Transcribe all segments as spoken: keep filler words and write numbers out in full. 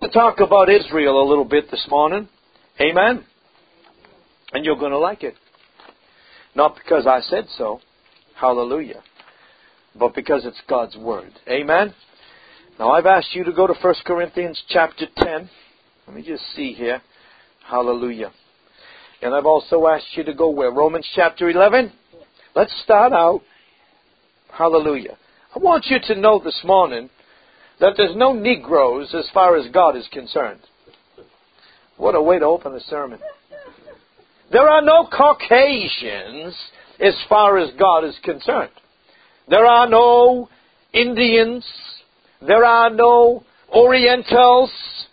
to talk about Israel a little bit this morning. Amen. And you're going to like it. Not because I said so. Hallelujah. But because it's God's Word. Amen. Now I've asked you to go to First Corinthians chapter ten. Let me just see here. Hallelujah. And I've also asked you to go where? Romans chapter eleven. Let's start out. Hallelujah. I want you to know this morning that there's no Negroes as far as God is concerned. What a way to open a sermon. There are no Caucasians as far as God is concerned. There are no Indians. There are no Orientals,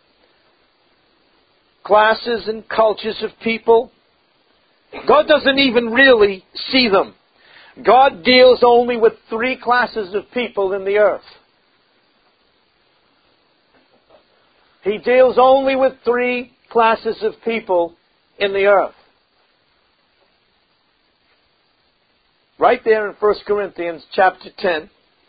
classes and cultures of people. God doesn't even really see them. God deals only with three classes of people in the earth. He deals only with three classes of people in the earth. Right there in First Corinthians chapter ten.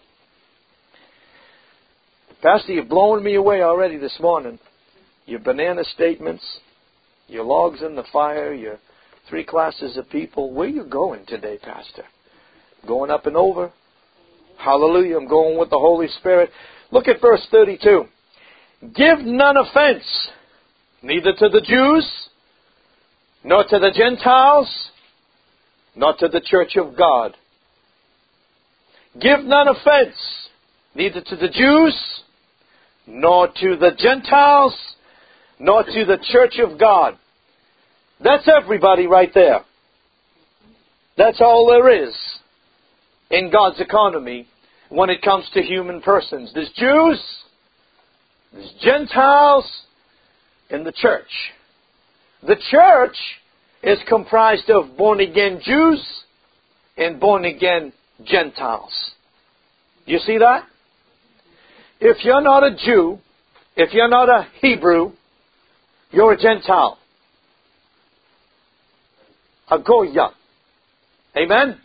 Pastor, you're blowing me away already this morning. Your banana statements, your logs in the fire, your three classes of people. Where are you going today, Pastor? Going up and over? Hallelujah, I'm going with the Holy Spirit. Look at verse thirty-two. Give none offense, neither to the Jews, nor to the Gentiles, nor to the church of God. Give none offense, neither to the Jews, nor to the Gentiles, nor to the church of God. That's everybody right there. That's all there is in God's economy when it comes to human persons. There's Jews, there's Gentiles, and the church. The church is comprised of born-again Jews and born-again Gentiles. You see that? If you're not a Jew, if you're not a Hebrew, you're a Gentile. A Goya. Amen?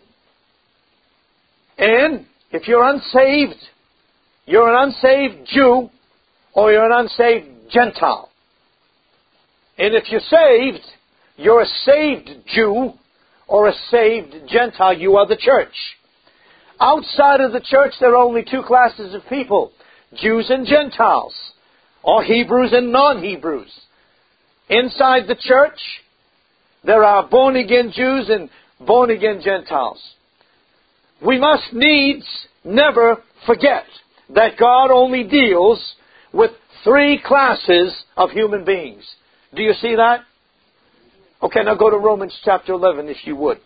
And if you're unsaved, you're an unsaved Jew or you're an unsaved Gentile. And if you're saved, you're a saved Jew or a saved Gentile. You are the church. Outside of the church, there are only two classes of people. Jews and Gentiles. Or Hebrews and non-Hebrews. Inside the church, there are born-again Jews and born-again Gentiles. We must needs never forget that God only deals with three classes of human beings. Do you see that? Okay, now go to Romans chapter eleven if you would.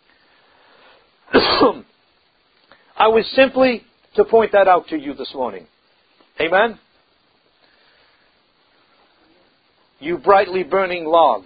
I was simply to point that out to you this morning. Amen? You brightly burning logs.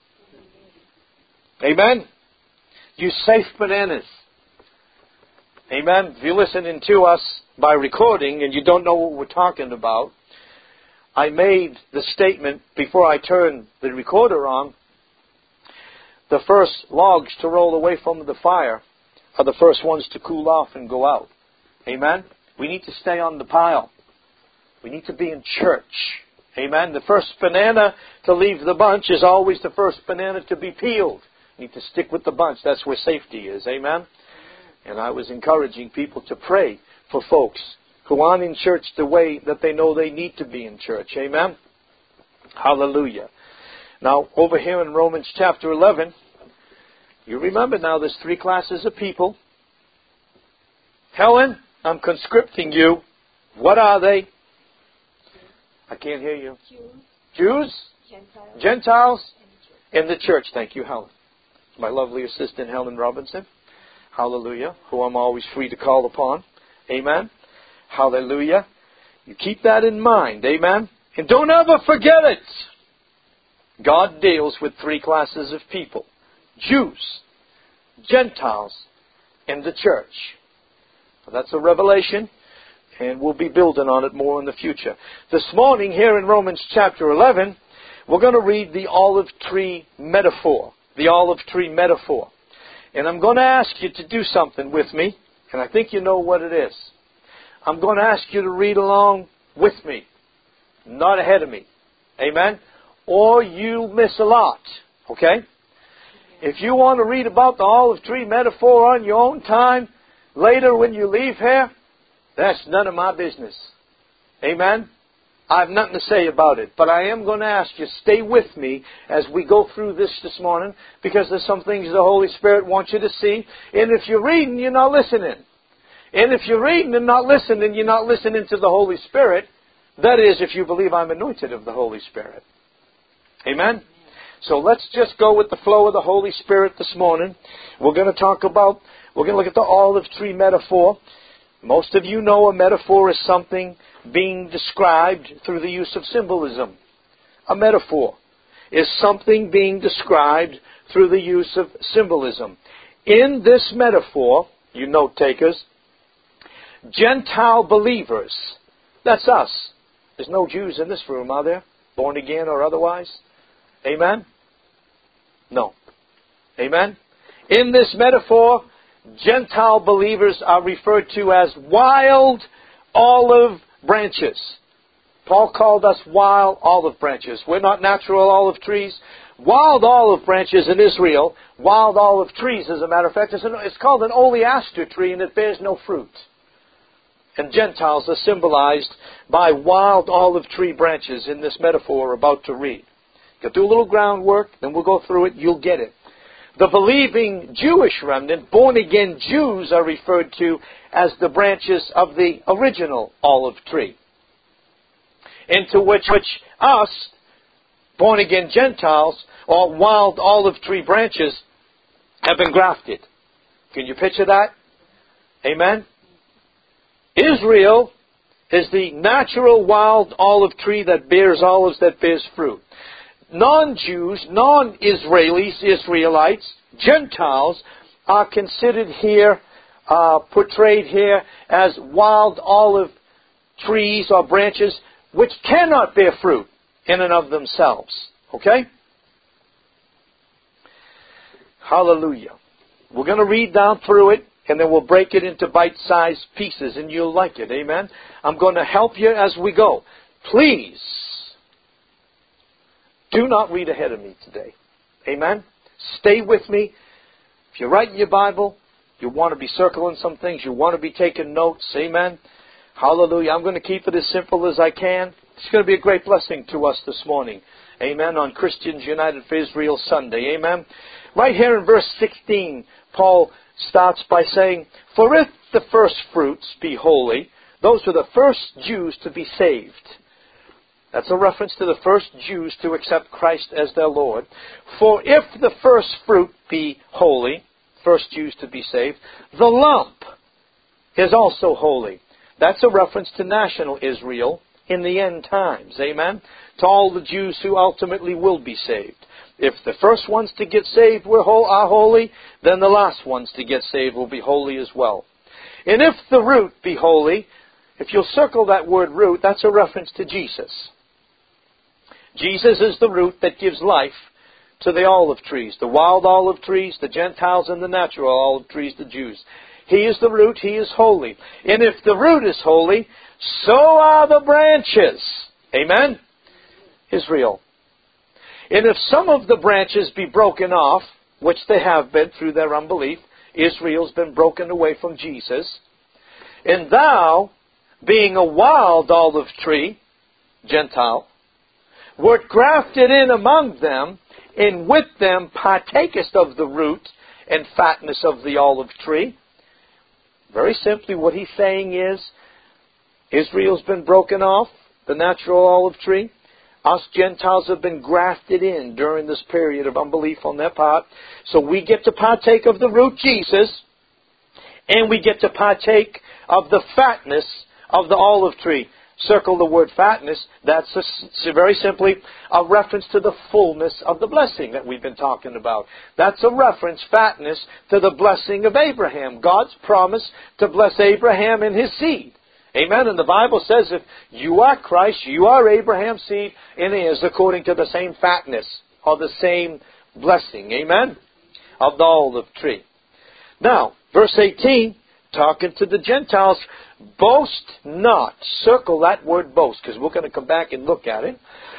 Amen? You safe bananas. Amen? If you're listening to us by recording and you don't know what we're talking about, I made the statement before I turned the recorder on. The first logs to roll away from the fire are the first ones to cool off and go out. Amen? We need to stay on the pile. We need to be in church. Amen? The first banana to leave the bunch is always the first banana to be peeled. You need to stick with the bunch. That's where safety is. Amen? And I was encouraging people to pray for folks who aren't in church the way that they know they need to be in church. Amen? Hallelujah. Now, over here in Romans chapter eleven, you remember now there's three classes of people. Helen, I'm conscripting you. What are they? I can't hear you. Jews. Jews? Gentiles. Gentiles? And In the church. Thank you, Helen. My lovely assistant, Helen Robinson. Hallelujah. Who I'm always free to call upon. Amen. Hallelujah. You keep that in mind. Amen. And don't ever forget it. God deals with three classes of people. Jews, Gentiles, and the church. That's a revelation, and we'll be building on it more in the future. This morning, here in Romans chapter eleven, we're going to read the olive tree metaphor. The olive tree metaphor. And I'm going to ask you to do something with me, and I think you know what it is. I'm going to ask you to read along with me. not ahead of me. Amen? Or you miss a lot. Okay? If you want to read about the olive tree metaphor on your own time, later when you leave here, that's none of my business. Amen? I have nothing to say about it. But I am going to ask you, stay with me as we go through this this morning, because there's some things the Holy Spirit wants you to see. And if you're reading, you're not listening. And if you're reading and not listening, you're not listening to the Holy Spirit. That is, if you believe I'm anointed of the Holy Spirit. Amen? So let's just go with the flow of the Holy Spirit this morning. We're going to talk about, we're going to look at the olive tree metaphor. Most of you know a metaphor is something being described through the use of symbolism. A metaphor is something being described through the use of symbolism. In this metaphor, you note takers, Gentile believers, that's us. There's no Jews in this room, are there? Born again or otherwise? Amen? No. Amen? In this metaphor, Gentile believers are referred to as wild olive branches. Paul called us wild olive branches. We're not natural olive trees. Wild olive branches in Israel, wild olive trees, as a matter of fact, it's called an oleaster tree, and it bears no fruit. And Gentiles are symbolized by wild olive tree branches in this metaphor we're about to read. You'll do a little groundwork, then we'll go through it, you'll get it. The believing Jewish remnant, born-again Jews, are referred to as the branches of the original olive tree, into which, which us, born-again Gentiles, or wild olive tree branches, have been grafted. Can you picture that? Amen? Israel is the natural wild olive tree that bears olives, that bears fruit. Non-Jews, non-Israelis, Israelites, Gentiles, are considered here, uh, portrayed here as wild olive trees or branches which cannot bear fruit in and of themselves. Okay? Hallelujah. We're going to read down through it, and then we'll break it into bite-sized pieces, and you'll like it. Amen? I'm going to help you as we go. Please, do not read ahead of me today. Amen? Stay with me. If you're writing your Bible, you want to be circling some things, you want to be taking notes. Amen? Hallelujah. I'm going to keep it as simple as I can. It's going to be a great blessing to us this morning. Amen? On Christians United for Israel Sunday. Amen? Right here in verse sixteen, Paul starts by saying, "For if the first fruits be holy," those are the first Jews to be saved. That's a reference to the first Jews to accept Christ as their Lord. "For if the first fruit be holy," first Jews to be saved, "the lump is also holy." That's a reference to national Israel in the end times. Amen? To all the Jews who ultimately will be saved. If the first ones to get saved were whole, are holy, then the last ones to get saved will be holy as well. "And if the root be holy," if you'll circle that word root, that's a reference to Jesus. Jesus is the root that gives life to the olive trees, the wild olive trees, the Gentiles, and the natural olive trees, the Jews. He is the root, He is holy. "And if the root is holy, so are the branches." Amen? Israel. "And if some of the branches be broken off," which they have been through their unbelief, Israel's been broken away from Jesus, "and thou, being a wild olive tree," Gentile, "wert grafted in among them, and with them partakest of the root and fatness of the olive tree." Very simply, what he's saying is, Israel's been broken off, the natural olive tree. Us Gentiles have been grafted in during this period of unbelief on their part. So we get to partake of the root, Jesus, and we get to partake of the fatness of the olive tree. Circle the word fatness. That's a, very simply a reference to the fullness of the blessing that we've been talking about. That's a reference, fatness, to the blessing of Abraham. God's promise to bless Abraham and his seed. Amen. And the Bible says if you are Christ, you are Abraham's seed, and heirs according to the same fatness or the same blessing. Amen. Of the olive tree. Now, verse eighteen, talking to the Gentiles, Boast not. Circle that word boast, because we're going to come back and look at it.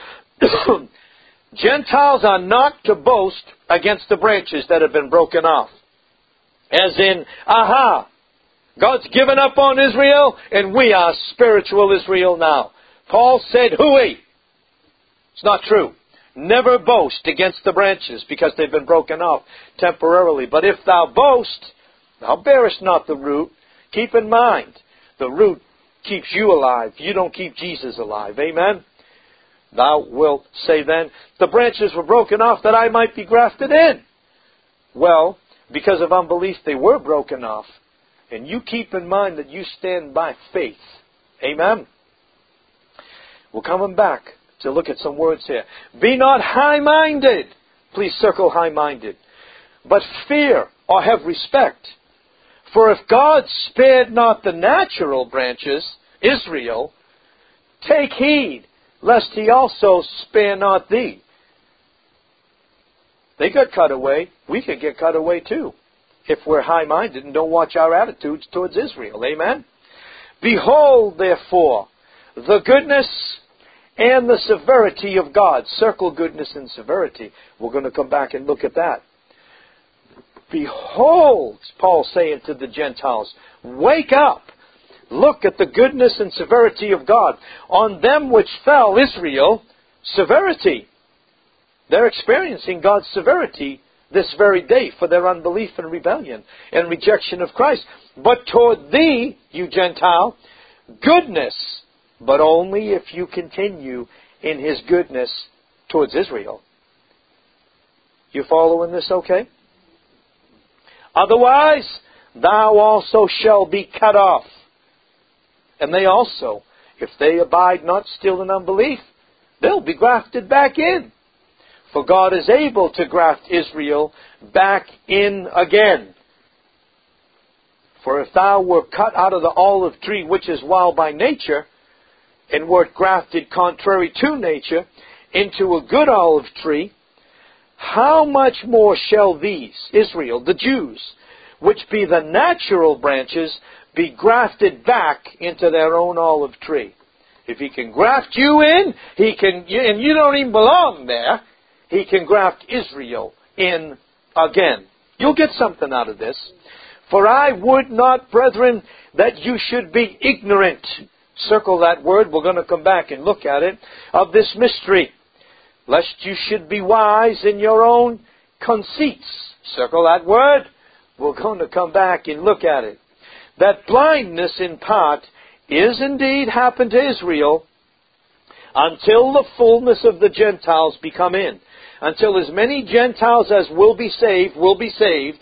Gentiles are not to boast against the branches that have been broken off. As in, aha, God's given up on Israel, and we are spiritual Israel now. Paul said, hooey. It's not true. Never boast against the branches, because they've been broken off temporarily. But if thou boast, thou bearest not the root. Keep in mind, the root keeps you alive. You don't keep Jesus alive. Amen? Thou wilt say then, the branches were broken off that I might be grafted in. Well, because of unbelief they were broken off. And you keep in mind that you stand by faith. Amen? We're coming back to look at some words here. Be not high-minded. Please circle high-minded. But fear or have respect. For if God spared not the natural branches, Israel, take heed, lest he also spare not thee. They got cut away. We could get cut away too, if we're high-minded and don't watch our attitudes towards Israel. Amen? Behold, therefore, the goodness and the severity of God. Circle goodness and severity. We're going to come back and look at that. Behold, Paul saying to the Gentiles, wake up. Look at the goodness and severity of God. On them which fell, Israel, severity. They're experiencing God's severity this very day for their unbelief and rebellion and rejection of Christ. But toward thee, you Gentile, goodness, but only if you continue in his goodness towards Israel. You following this okay? Otherwise, thou also shalt be cut off. And they also, if they abide not still in unbelief, they'll be grafted back in. For God is able to graft Israel back in again. For if thou were cut out of the olive tree, which is wild by nature, and wert grafted contrary to nature into a good olive tree, how much more shall these, Israel, the Jews, which be the natural branches, be grafted back into their own olive tree? If he can graft you in, he can, and you don't even belong there, he can graft Israel in again. You'll get something out of this. For I would not, brethren, that you should be ignorant. Circle that word. We're going to come back and look at it. Of this mystery. Lest you should be wise in your own conceits. Circle that word. We're going to come back and look at it. That blindness in part is indeed happened to Israel until the fullness of the Gentiles be come in. Until as many Gentiles as will be saved, will be saved.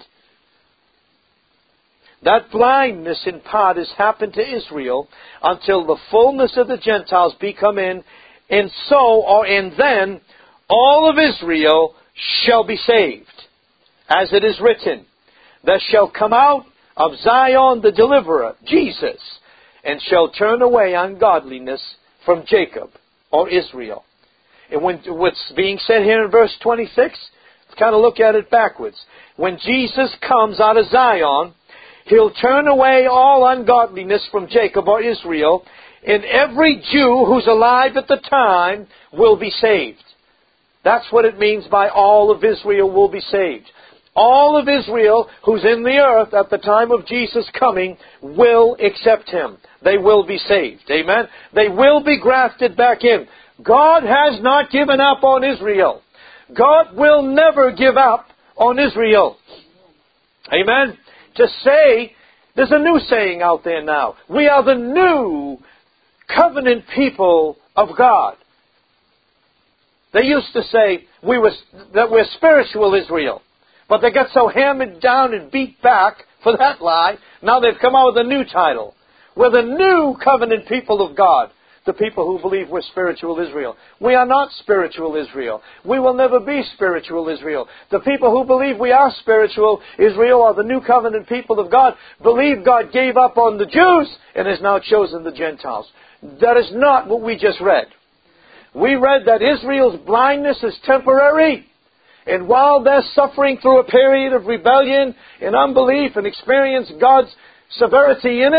That blindness in part has happened to Israel until the fullness of the Gentiles be come in. And so, or and then, all of Israel shall be saved. As it is written, there shall come out of Zion the deliverer, Jesus, and shall turn away ungodliness from Jacob, or Israel. And when what's being said here in verse twenty-six, let's kind of look at it backwards. When Jesus comes out of Zion, he'll turn away all ungodliness from Jacob or Israel, and every Jew who's alive at the time will be saved. That's what it means by all of Israel will be saved. All of Israel who's in the earth at the time of Jesus coming will accept him. They will be saved. Amen? They will be grafted back in. God has not given up on Israel. God will never give up on Israel. Amen? To say, there's a new saying out there now. We are the new covenant people of God. They used to say we were, that we're spiritual Israel. But they got so hammered down and beat back for that lie, now they've come out with a new title. We're the new covenant people of God. The people who believe we're spiritual Israel. We are not spiritual Israel. We will never be spiritual Israel. The people who believe we are spiritual Israel are the new covenant people of God. Believe God gave up on the Jews and has now chosen the Gentiles. That is not what we just read. We read that Israel's blindness is temporary. And while they're suffering through a period of rebellion and unbelief and experience God's severity in it,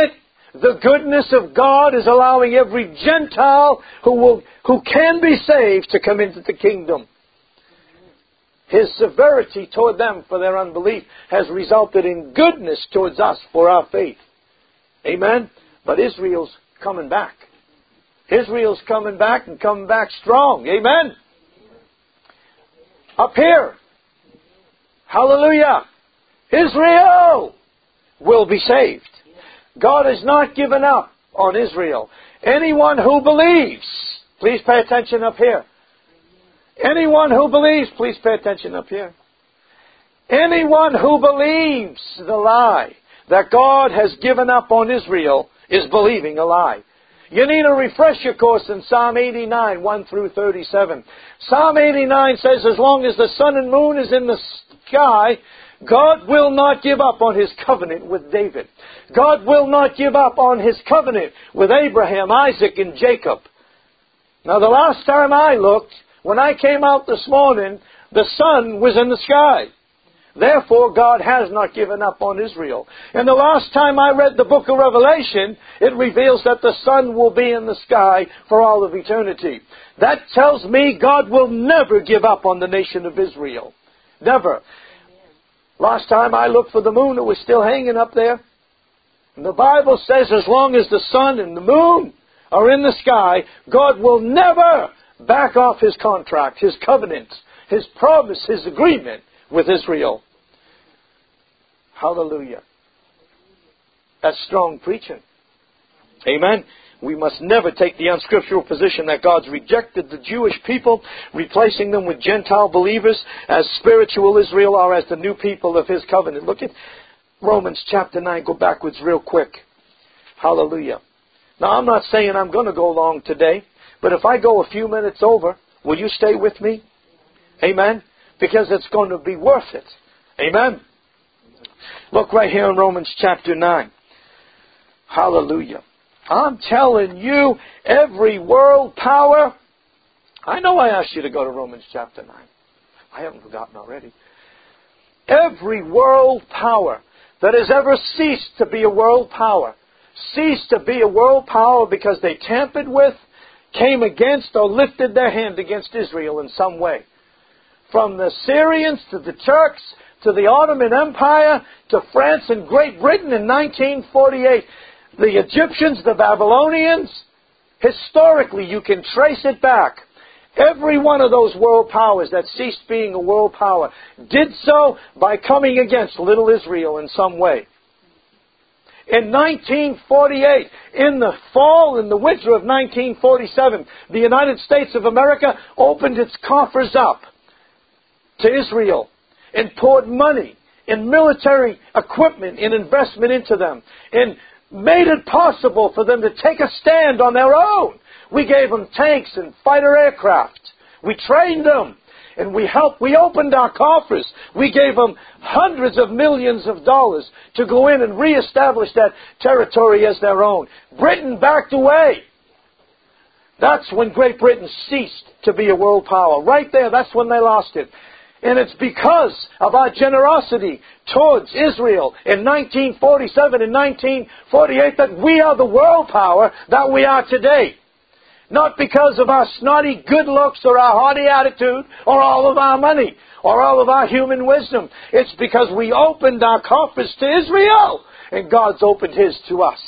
The goodness of God is allowing every Gentile who will, who can be saved to come into the kingdom. His severity toward them for their unbelief has resulted in goodness towards us for our faith. Amen? But Israel's coming back. Israel's coming back and coming back strong. Amen? Up here. Hallelujah. Israel will be saved. God has not given up on Israel. Anyone who believes, please pay attention up here. Anyone who believes, please pay attention up here. Anyone who believes the lie that God has given up on Israel is believing a lie. You need a refresher course in Psalm eighty-nine, one through thirty-seven. Psalm eighty-nine says, as long as the sun and moon is in the sky, God will not give up on His covenant with David. God will not give up on His covenant with Abraham, Isaac, and Jacob. Now, the last time I looked, when I came out this morning, the sun was in the sky. Therefore, God has not given up on Israel. And the last time I read the book of Revelation, it reveals that the sun will be in the sky for all of eternity. That tells me God will never give up on the nation of Israel. Never. Last time I looked for the moon, it was still hanging up there. And the Bible says as long as the sun and the moon are in the sky, God will never back off His contract, His covenant, His promise, His agreement with Israel. Hallelujah. That's strong preaching. Amen. We must never take the unscriptural position that God's rejected the Jewish people, replacing them with Gentile believers as spiritual Israel or as the new people of His covenant. Look at Romans chapter nine. Go backwards real quick. Hallelujah. Now, I'm not saying I'm going to go long today, but if I go a few minutes over, will you stay with me? Amen. Because it's going to be worth it. Amen. Look right here in Romans chapter nine. Hallelujah. I'm telling you, every world power... I know I asked you to go to Romans chapter nine. I haven't forgotten already. Every world power that has ever ceased to be a world power, ceased to be a world power because they tampered with, came against, or lifted their hand against Israel in some way. From the Syrians to the Turks to the Ottoman Empire to France and Great Britain in nineteen forty-eight. The Egyptians, the Babylonians. Historically, you can trace it back. Every one of those world powers that ceased being a world power did so by coming against little Israel in some way. In nineteen forty-eight, in the fall, in the winter of nineteen forty-seven, the United States of America opened its coffers up to Israel and poured money in military equipment and investment into them and made it possible for them to take a stand on their own. We gave them tanks and fighter aircraft. We trained them and we helped. We opened our coffers. We gave them hundreds of millions of dollars to go in and reestablish that territory as their own. Britain backed away. That's when Great Britain ceased to be a world power. Right there, that's when they lost it. And it's because of our generosity towards Israel in nineteen forty-seven and nineteen forty-eight that we are the world power that we are today. Not because of our snotty good looks or our haughty attitude or all of our money or all of our human wisdom. It's because we opened our coffers to Israel and God's opened His to us.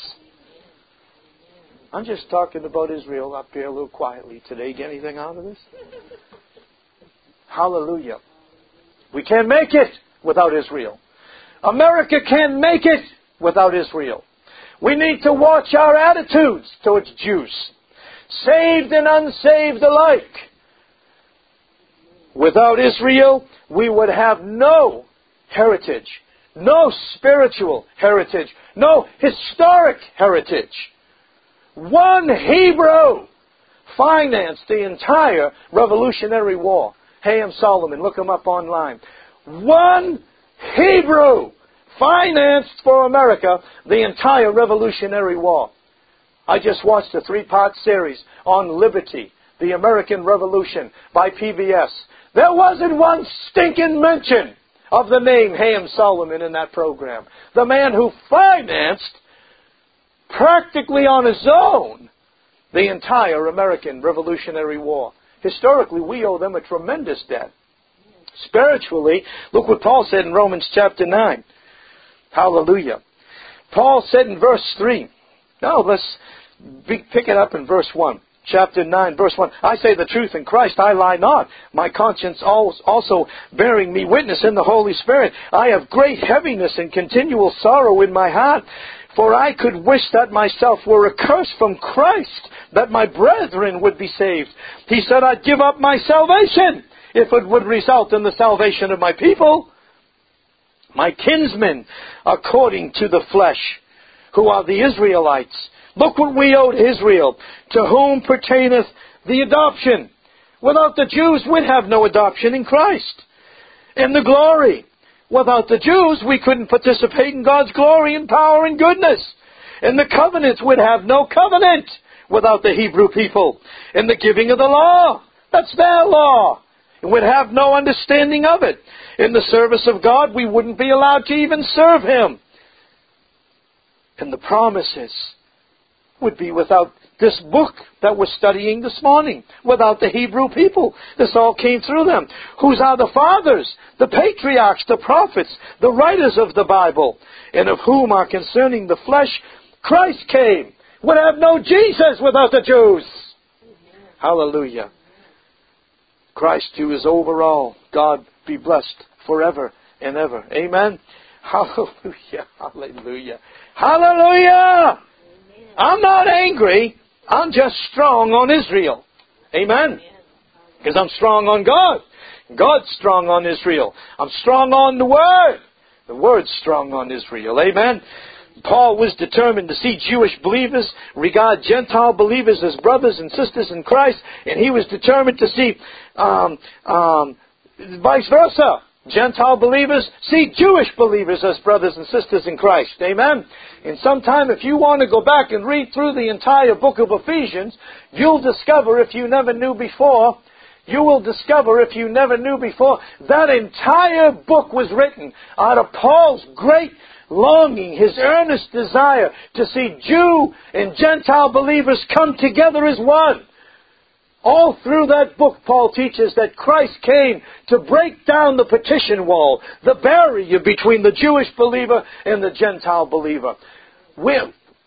I'm just talking about Israel up here a little quietly today. Get anything out of this? Hallelujah. We can't make it without Israel. America can't make it without Israel. We need to watch our attitudes towards Jews, saved and unsaved alike. Without Israel, we would have no heritage, no spiritual heritage, no historic heritage. One Hebrew financed the entire Revolutionary War. Hayam Solomon, look him up online. One Hebrew financed for America the entire Revolutionary War. I just watched a three-part series on Liberty, the American Revolution, by P B S. There wasn't one stinking mention of the name Hayam Solomon in that program. The man who financed practically on his own the entire American Revolutionary War. Historically, we owe them a tremendous debt. Spiritually, look what Paul said in Romans chapter nine. Hallelujah. Paul said in verse three. Now let's pick it up in verse one. Chapter nine, verse one. I say the truth in Christ, I lie not. My conscience also bearing me witness in the Holy Spirit. I have great heaviness and continual sorrow in my heart. For I could wish that myself were accursed from Christ, that my brethren would be saved. He said, I'd give up my salvation if it would result in the salvation of my people, my kinsmen, according to the flesh, who are the Israelites. Look what we owe to Israel, to whom pertaineth the adoption. Without the Jews, we'd have no adoption in Christ. And the glory. Without the Jews, we couldn't participate in God's glory and power and goodness. And the covenants, we'd have no covenant without the Hebrew people. And the giving of the law, that's their law. And we'd have no understanding of it. In the service of God, we wouldn't be allowed to even serve Him. And the promises would be without this book that we're studying this morning, without the Hebrew people. This all came through them. Whose are the fathers, the patriarchs, the prophets, the writers of the Bible, and of whom are concerning the flesh, Christ came. Would have no Jesus without the Jews. Hallelujah. Christ who is over all. God be blessed forever and ever. Amen. Hallelujah. Hallelujah. Hallelujah. I'm not angry. I'm just strong on Israel. Amen. Because I'm strong on God. God's strong on Israel. I'm strong on the Word. The Word's strong on Israel. Amen. Paul was determined to see Jewish believers regard Gentile believers as brothers and sisters in Christ. And he was determined to see um, um, vice versa. Gentile believers see Jewish believers as brothers and sisters in Christ. Amen? And sometime if you want to go back and read through the entire book of Ephesians, you'll discover, if you never knew before, you will discover, if you never knew before, that entire book was written out of Paul's great longing, his earnest desire to see Jew and Gentile believers come together as one. All through that book, Paul teaches that Christ came to break down the partition wall, the barrier between the Jewish believer and the Gentile believer. We're,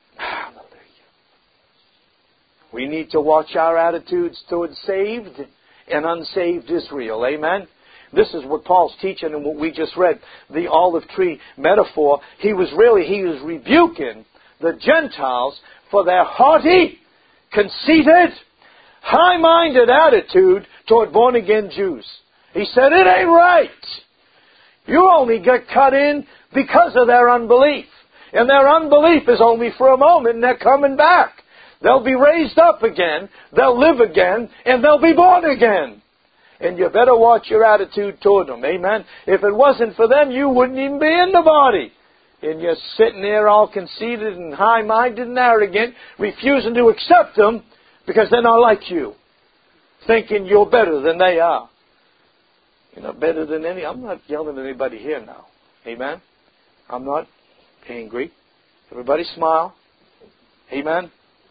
we need to watch our attitudes towards saved and unsaved Israel. Amen? This is what Paul's teaching and what we just read, the olive tree metaphor. He was really, he was rebuking the Gentiles for their haughty, conceited, high-minded attitude toward born-again Jews. He said, it ain't right. You only get cut in because of their unbelief. And their unbelief is only for a moment, and they're coming back. They'll be raised up again, they'll live again, and they'll be born again. And you better watch your attitude toward them. Amen? If it wasn't for them, you wouldn't even be in the body. And you're sitting there all conceited and high-minded and arrogant, refusing to accept them, because they're not like you, thinking you're better than they are. You're not better than any. I'm not yelling at anybody here now. Amen? I'm not angry. Everybody smile. Amen?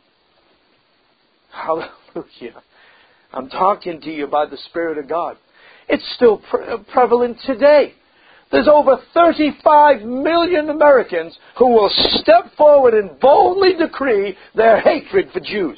Hallelujah. I'm talking to you by the Spirit of God. It's still pre- prevalent today. There's over thirty-five million Americans who will step forward and boldly decree their hatred for Jews.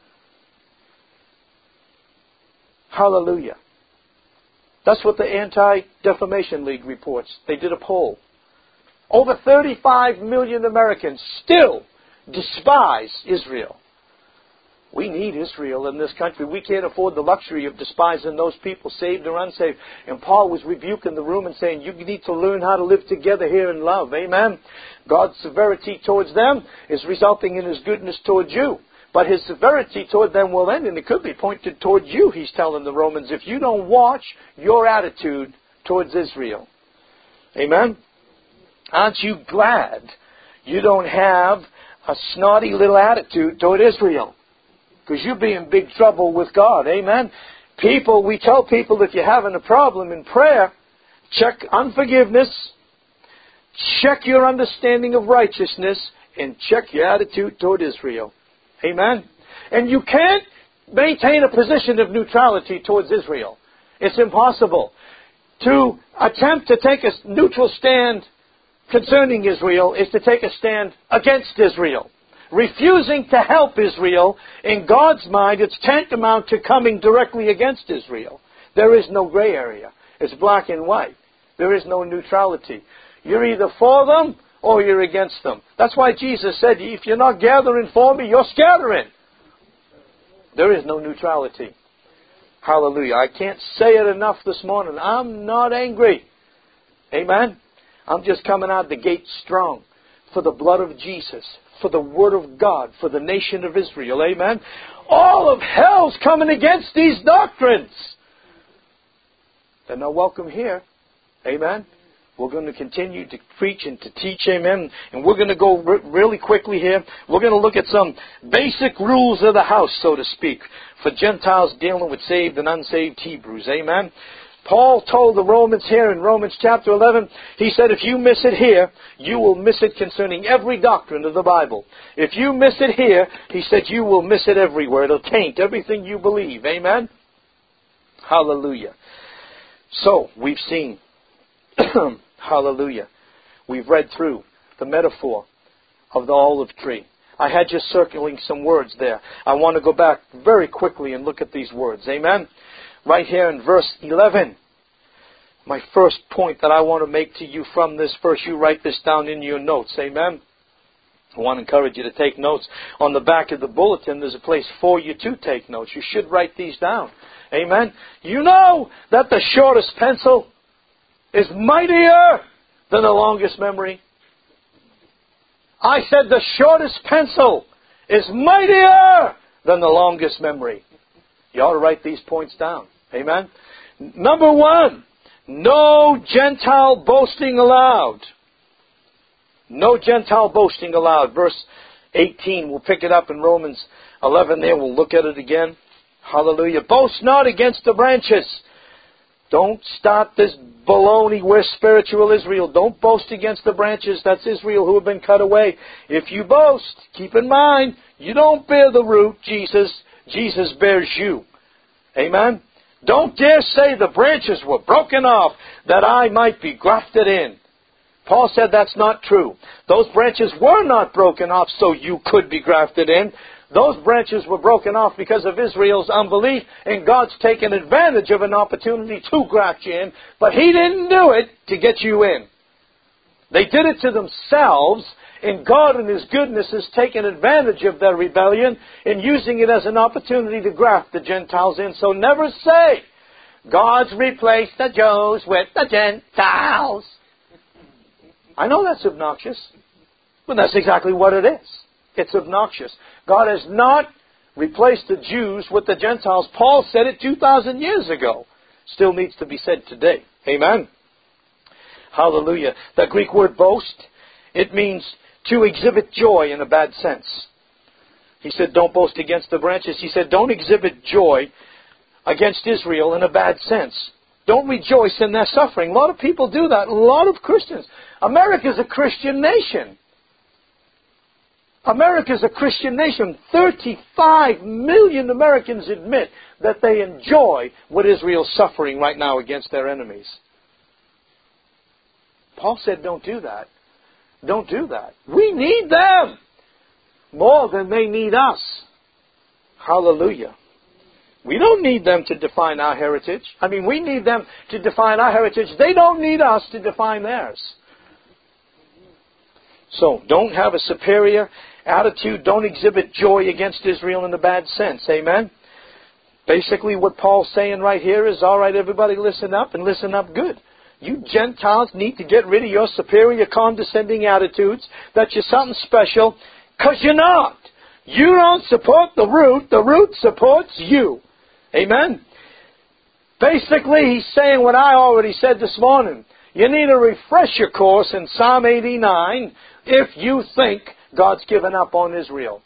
Hallelujah. That's what the Anti-Defamation League reports. They did a poll. Over thirty-five million Americans still despise Israel. We need Israel in this country. We can't afford the luxury of despising those people, saved or unsaved. And Paul was rebuking the room and saying, you need to learn how to live together here in love. Amen? God's severity towards them is resulting in His goodness towards you. But His severity toward them will end, and it could be pointed towards you, he's telling the Romans, if you don't watch your attitude towards Israel. Amen? Aren't you glad you don't have a snotty little attitude toward Israel? Because you'll be in big trouble with God. Amen? People, we tell people if you're having a problem in prayer, check unforgiveness, check your understanding of righteousness, and check your attitude toward Israel. Amen? And you can't maintain a position of neutrality towards Israel. It's impossible. To attempt to take a neutral stand concerning Israel is to take a stand against Israel. Refusing to help Israel, in God's mind, it's tantamount to coming directly against Israel. There is no gray area. It's black and white. There is no neutrality. You're either for them or you're against them. That's why Jesus said, if you're not gathering for me, you're scattering. There is no neutrality. Hallelujah. I can't say it enough this morning. I'm not angry. Amen. I'm just coming out the gate strong for the blood of Jesus, for the Word of God, for the nation of Israel. Amen. All of hell's coming against these doctrines. They're not welcome here. Amen. We're going to continue to preach and to teach. Amen. And we're going to go re- really quickly here. We're going to look at some basic rules of the house, so to speak, for Gentiles dealing with saved and unsaved Hebrews. Amen. Paul told the Romans here in Romans chapter eleven, he said, if you miss it here, you will miss it concerning every doctrine of the Bible. If you miss it here, he said, you will miss it everywhere. It'll taint everything you believe. Amen? Hallelujah. So, we've seen, hallelujah, we've read through the metaphor of the olive tree. I had just circling some words there. I want to go back very quickly and look at these words. Amen? Right here in verse eleven, my first point that I want to make to you from this verse, you write this down in your notes. Amen? I want to encourage you to take notes. On the back of the bulletin, there's a place for you to take notes. You should write these down. Amen? You know that the shortest pencil is mightier than the longest memory. I said the shortest pencil is mightier than the longest memory. You ought to write these points down. Amen? Number one, no Gentile boasting allowed. No Gentile boasting allowed. Verse eighteen, we'll pick it up in Romans eleven there. We'll look at it again. Hallelujah. Boast not against the branches. Don't start this baloney, we're spiritual Israel. Don't boast against the branches. That's Israel who have been cut away. If you boast, keep in mind, you don't bear the root, Jesus. Jesus bears you. Amen? Don't dare say the branches were broken off that I might be grafted in. Paul said that's not true. Those branches were not broken off so you could be grafted in. Those branches were broken off because of Israel's unbelief, and God's taken advantage of an opportunity to graft you in, but He didn't do it to get you in. They did it to themselves, and God in His goodness has taken advantage of their rebellion and using it as an opportunity to graft the Gentiles in. So never say, God's replaced the Jews with the Gentiles. I know that's obnoxious, but that's exactly what it is. It's obnoxious. God has not replaced the Jews with the Gentiles. Paul said it two thousand years ago. Still needs to be said today. Amen? Hallelujah. The Greek word boast, it means to exhibit joy in a bad sense. He said, don't boast against the branches. He said, don't exhibit joy against Israel in a bad sense. Don't rejoice in their suffering. A lot of people do that. A lot of Christians. America's a Christian nation. America's a Christian nation. thirty-five million Americans admit that they enjoy what Israel's suffering right now against their enemies. Paul said, don't do that. Don't do that. We need them more than they need us. Hallelujah. We don't need them to define our heritage. I mean, we need them to define our heritage. They don't need us to define theirs. So, don't have a superior attitude. Don't exhibit joy against Israel in a bad sense. Amen? Basically, what Paul's saying right here is, all right, everybody listen up and listen up good. You Gentiles need to get rid of your superior condescending attitudes, that you're something special, because you're not. You don't support the root. The root supports you. Amen? Basically, he's saying what I already said this morning. You need a refresher course in Psalm eighty-nine if you think God's given up on Israel.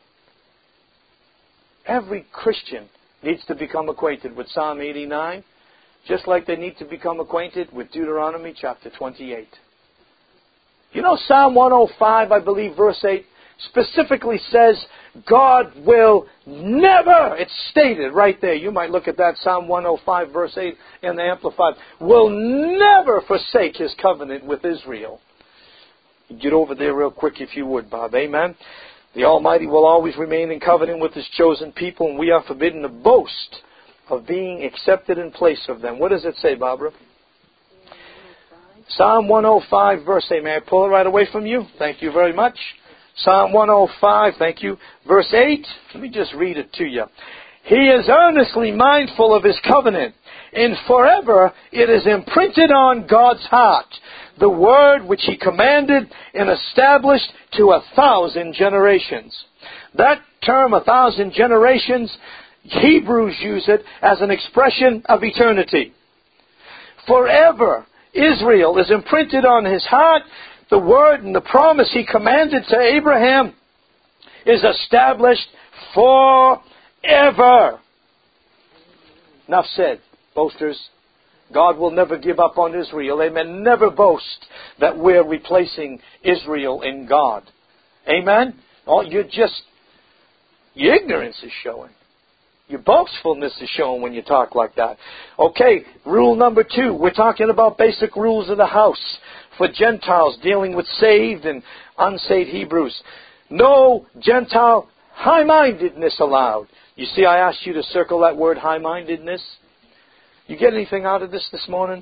Every Christian needs to become acquainted with Psalm eighty-nine, just like they need to become acquainted with Deuteronomy chapter twenty-eight. You know Psalm one oh five, I believe, verse eight, specifically says God will never, it's stated right there. You might look at that, Psalm one oh five, verse eight in the Amplified, will never forsake His covenant with Israel. Get over there real quick if you would, Bob. Amen? The Almighty will always remain in covenant with His chosen people, and we are forbidden to boast of being accepted in place of them. What does it say, Barbara? Psalm one oh five, verse eight. May I pull it right away from you? Thank you very much. Psalm one oh five, thank you. Verse eight. Let me just read it to you. He is earnestly mindful of His covenant, and forever it is imprinted on God's heart, the word which He commanded and established to a thousand generations. That term, a thousand generations, Hebrews use it as an expression of eternity. Forever, Israel is imprinted on His heart. The word and the promise He commanded to Abraham is established forever. Enough said, boasters. God will never give up on Israel. Amen. Never boast that we're replacing Israel in God. Amen. Oh, you're just, your ignorance is showing. Your boastfulness is shown when you talk like that. Okay, rule number two. We're talking about basic rules of the house for Gentiles dealing with saved and unsaved Hebrews. No Gentile high-mindedness allowed. You see, I asked you to circle that word high-mindedness. You get anything out of this this morning?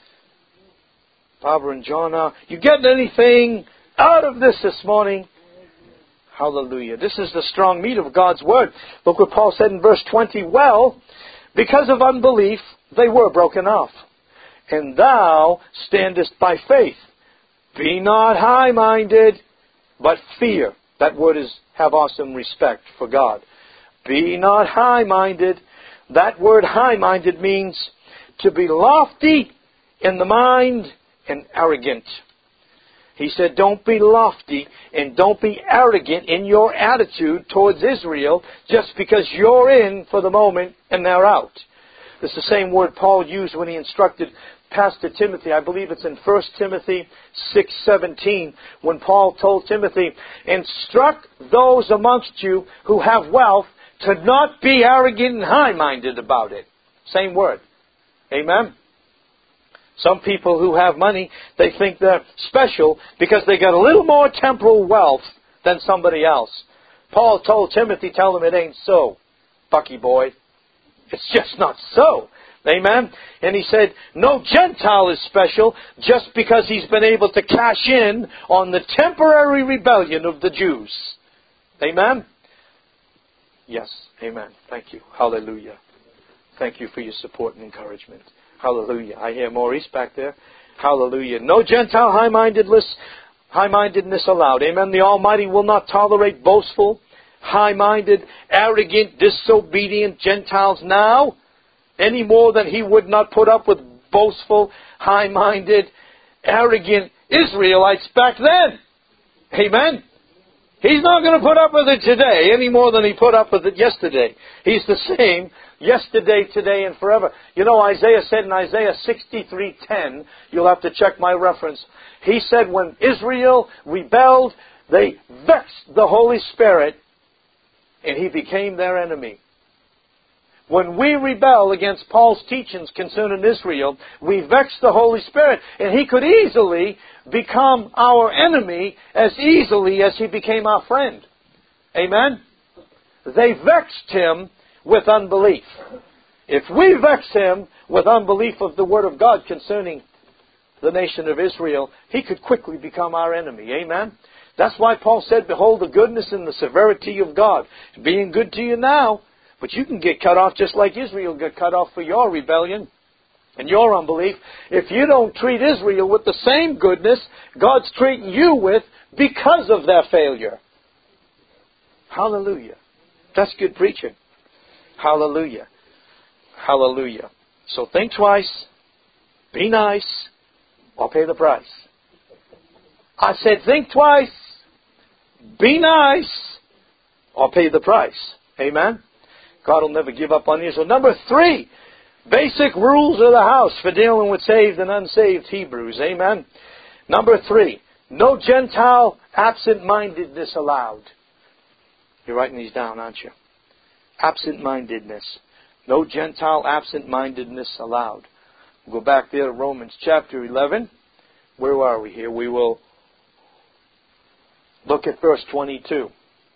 Barbara and John, are you getting anything out of this this morning? Hallelujah. This is the strong meat of God's Word. Look what Paul said in verse twenty. Well, because of unbelief, they were broken off. And thou standest by faith. Be not high-minded, but fear. That word is have awesome respect for God. Be not high-minded. That word high-minded means to be lofty in the mind and arrogant. He said, don't be lofty and don't be arrogant in your attitude towards Israel just because you're in for the moment and they're out. This is the same word Paul used when he instructed Pastor Timothy. I believe it's in First Timothy six seventeen when Paul told Timothy, instruct those amongst you who have wealth to not be arrogant and high-minded about it. Same word. Amen? Some people who have money, they think they're special because they got a little more temporal wealth than somebody else. Paul told Timothy, tell him it ain't so, Bucky boy. It's just not so. Amen? And he said, no Gentile is special just because he's been able to cash in on the temporary rebellion of the Jews. Amen? Yes. Amen. Thank you. Hallelujah. Thank you for your support and encouragement. Hallelujah. I hear Maurice back there. Hallelujah. No Gentile high-mindedness, high-mindedness allowed. Amen. The Almighty will not tolerate boastful, high-minded, arrogant, disobedient Gentiles now, any more than He would not put up with boastful, high-minded, arrogant Israelites back then. Amen. He's not going to put up with it today any more than He put up with it yesterday. He's the same yesterday, today, and forever. You know, Isaiah said in Isaiah sixty-three ten, you'll have to check my reference, he said when Israel rebelled, they vexed the Holy Spirit, and He became their enemy. When we rebel against Paul's teachings concerning Israel, we vex the Holy Spirit. And He could easily become our enemy as easily as He became our friend. Amen? They vexed Him with unbelief. If we vex Him with unbelief of the Word of God concerning the nation of Israel, He could quickly become our enemy. Amen? That's why Paul said, behold the goodness and the severity of God. Being good to you now, but you can get cut off just like Israel got cut off for your rebellion and your unbelief. If you don't treat Israel with the same goodness God's treating you with because of their failure. Hallelujah. That's good preaching. Hallelujah. Hallelujah. So think twice, be nice, or pay the price. I said think twice, be nice, or pay the price. Amen? God will never give up on you. So number three, basic rules of the house for dealing with saved and unsaved Hebrews. Amen? Number three, No Gentile absent-mindedness allowed. You're writing these down, aren't you? Absent-mindedness. No Gentile absent-mindedness allowed. We'll go back there to Romans chapter eleven. Where are we here? We will look at verse twenty-two.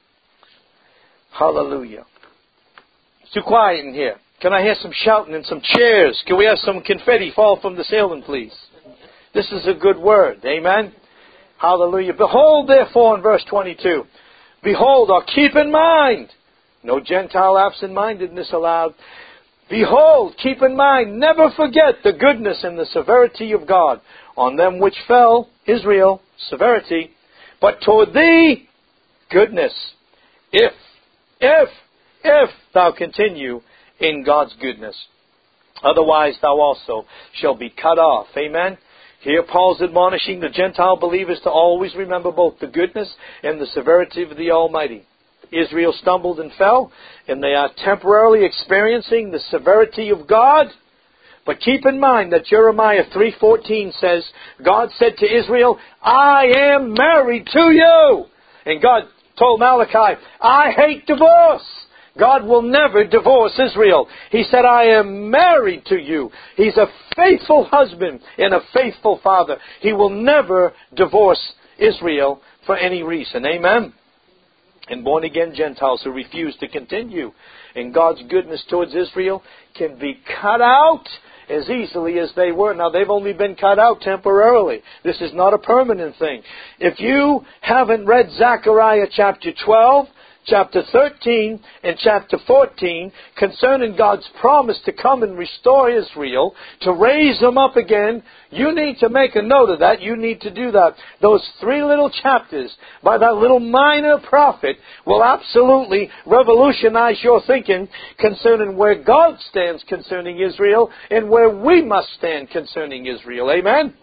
Hallelujah. It's too quiet in here. Can I hear some shouting and some cheers? Can we have some confetti fall from the ceiling, please? This is a good word. Amen? Hallelujah. Behold, therefore, in verse twenty-two. Behold, or keep in mind. No Gentile absent-mindedness allowed. Behold, keep in mind, never forget the goodness and the severity of God on them which fell, Israel, severity, but toward thee, goodness, if, if, if thou continue in God's goodness. Otherwise thou also shalt be cut off. Amen? Here Paul's admonishing the Gentile believers to always remember both the goodness and the severity of the Almighty. Israel stumbled and fell, and they are temporarily experiencing the severity of God. But keep in mind that Jeremiah three fourteen says, God said to Israel, I am married to you. And God told Malachi, I hate divorce. God will never divorce Israel. He said, I am married to you. He's a faithful husband and a faithful father. He will never divorce Israel for any reason. Amen? And born-again Gentiles who refuse to continue in God's goodness towards Israel can be cut out as easily as they were. Now, they've only been cut out temporarily. This is not a permanent thing. If you haven't read Zechariah chapter twelve, chapter thirteen, and chapter fourteen concerning God's promise to come and restore Israel, to raise them up again, you need to make a note of that. You need to do that. Those three little chapters by that little minor prophet will absolutely revolutionize your thinking concerning where God stands concerning Israel and where we must stand concerning Israel. Amen?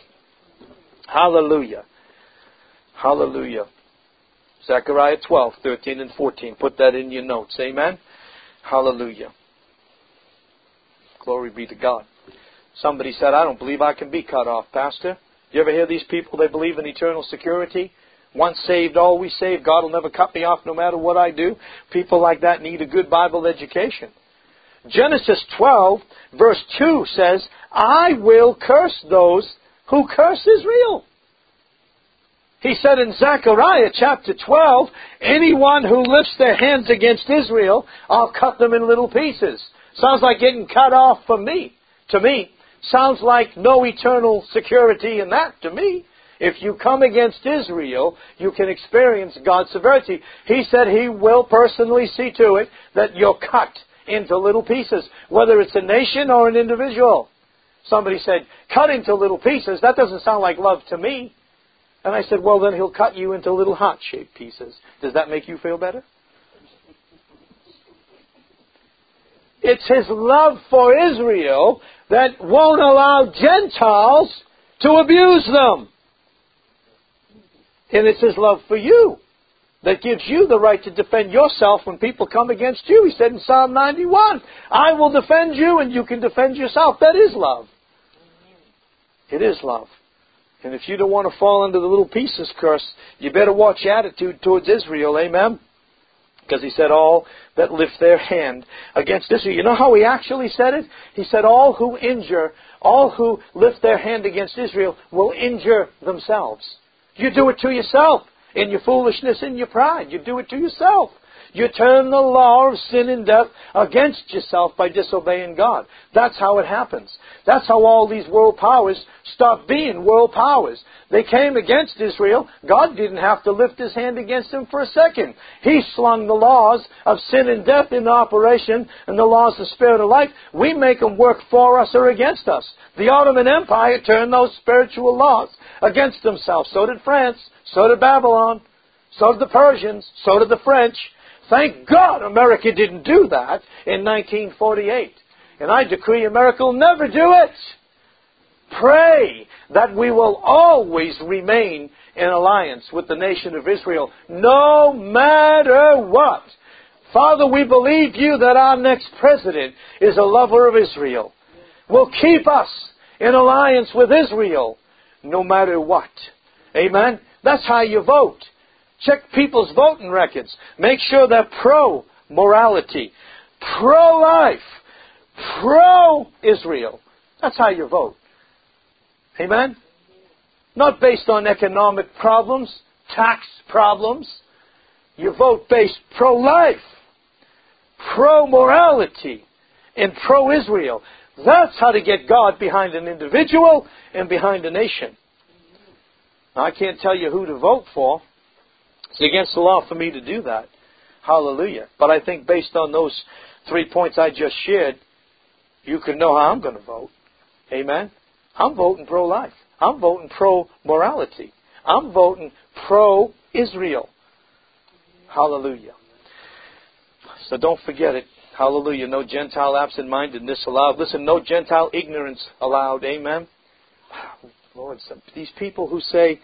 Hallelujah. Hallelujah. Zechariah twelve, thirteen, and fourteen. Put that in your notes. Amen? Hallelujah. Glory be to God. Somebody said, I don't believe I can be cut off, Pastor. You ever hear these people, they believe in eternal security? Once saved, always saved. God will never cut me off no matter what I do. People like that need a good Bible education. Genesis twelve, verse two says, I will curse those who curse Israel. He said in Zechariah chapter twelve, anyone who lifts their hands against Israel, I'll cut them in little pieces. Sounds like getting cut off for me. To me. Sounds like no eternal security in that to me. If you come against Israel, you can experience God's severity. He said He will personally see to it that you're cut into little pieces, whether it's a nation or an individual. Somebody said, cut into little pieces. That doesn't sound like love to me. And I said, well, then He'll cut you into little heart-shaped pieces. Does that make you feel better? It's His love for Israel that won't allow Gentiles to abuse them. And it's His love for you that gives you the right to defend yourself when people come against you. He said in Psalm ninety-one, I will defend you and you can defend yourself. That is love. It is love. And if you don't want to fall under the little pieces curse, you better watch your attitude towards Israel. Amen? Because He said, all that lift their hand against Israel. You know how He actually said it? He said, all who injure, all who lift their hand against Israel will injure themselves. You do it to yourself in your foolishness and your pride. You do it to yourself. You turn the law of sin and death against yourself by disobeying God. That's how it happens. That's how all these world powers stopped being world powers. They came against Israel. God didn't have to lift His hand against them for a second. He slung the laws of sin and death into operation and the laws of spirit of life. We make them work for us or against us. The Ottoman Empire turned those spiritual laws against themselves. So did France. So did Babylon. So did the Persians. So did the French. Thank God America didn't do that in nineteen forty-eight. And I decree America will never do it. Pray that we will always remain in alliance with the nation of Israel, no matter what. Father, we believe You that our next president is a lover of Israel. Will keep us in alliance with Israel, no matter what. Amen? That's how you vote. Check people's voting records. Make sure they're pro-morality, pro-life, pro-Israel. That's how you vote. Amen? Not based on economic problems, tax problems. You vote based pro-life, pro-morality, and pro-Israel. That's how to get God behind an individual and behind a nation. Now, I can't tell you who to vote for. It's against the law for me to do that. Hallelujah. But I think based on those three points I just shared, you can know how I'm going to vote. Amen? I'm voting pro-life. I'm voting pro-morality. I'm voting pro-Israel. Hallelujah. So don't forget it. Hallelujah. No Gentile absent-mindedness allowed. Listen, no Gentile ignorance allowed. Amen? Lord, some, these people who say,